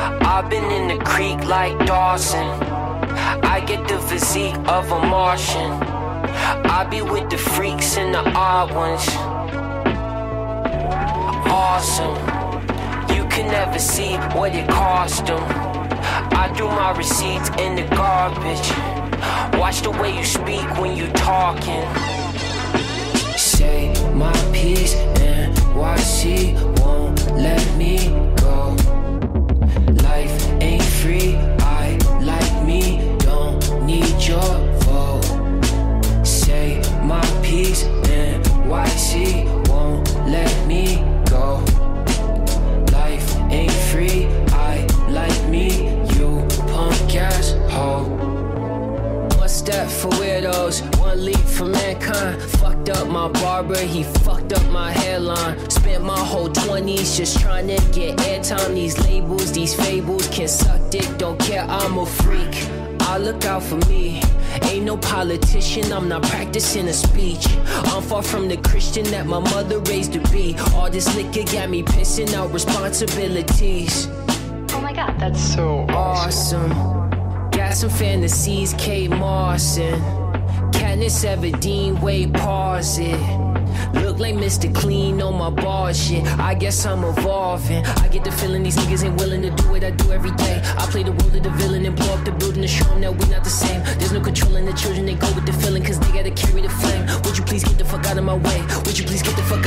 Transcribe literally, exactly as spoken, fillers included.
I've been in the creek like Dawson. I get the physique of a Martian. I be with the freaks and the odd ones. Awesome. You can never see what it cost them. I threw my receipts in the garbage. Watch the way you speak when you talking. Say my piece, N Y C won't let me go. Life ain't free, I like me, don't need your vote. Say my piece, N Y C won't let me go. Life ain't free, I like me, you punk ass hoe. One step for weirdos, one leap for mankind. Fucked up my barber, he fucked up my hairline. Spent my whole twenties just trying to get airtime. These labels, these fables can suck dick, don't care, I'm a freak. I look out for me. Ain't no politician, I'm not practicing a speech. I'm far from the Christian that my mother raised to be. All this liquor got me pissing out responsibilities. Oh my god, that's so awesome. Got some fantasies, Kate Marson. Katniss Everdeen, wait, pause it. Look like Mister Clean on my bar shit. I guess I'm evolving. I get the feeling these niggas ain't willing to do what I do every day. I play the role of the villain and blow up the building to show them that we not the same. There's no controlling the children, they go with the feeling cause they gotta carry the flame. Would you please get the fuck out of my way? Would you please get the fuck